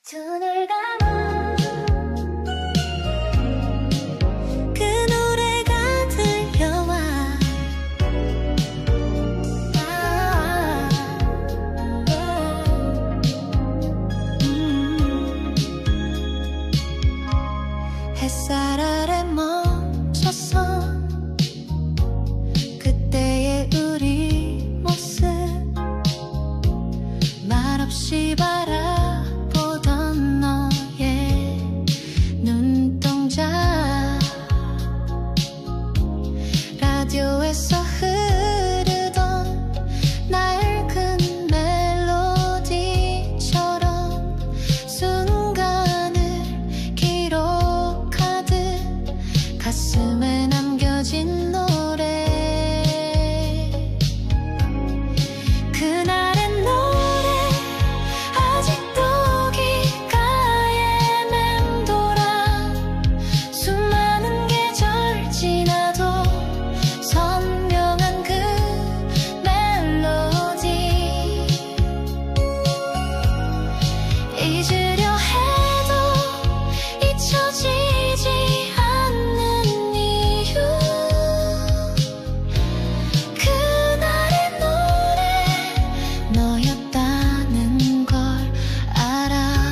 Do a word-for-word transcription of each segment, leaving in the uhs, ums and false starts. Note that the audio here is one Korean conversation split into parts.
두 눈을 감아 그 노래가 들려와. 아, 음. 햇살 아래 멈춰서 그때의 우리 모습 말없이 바라보던 너의 눈동자. 라디오에서 흐르던 낡은 멜로디처럼 순간을 기록하듯 가슴에 남겨진 노래. 그날의 노래 아직도 귓가에 맴돌아. 수많은 계절 지나도 선명한 그 멜로디. 잊으려 해도 잊혀지지 않는 이유. 그날의 노래 너였다는 걸 알아.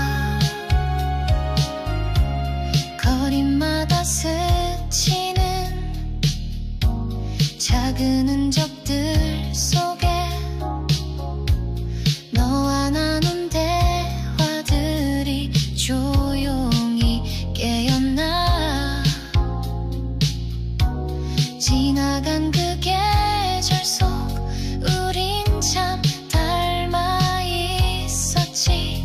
거리마다 스치는 작은 흔적들 속에 너와 나눈 대화들이 조용히 깨어나. 지나간 그 계절 속 우린 참 닮아 있었지.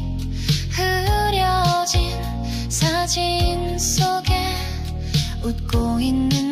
흐려진 사진 속에 웃고 있는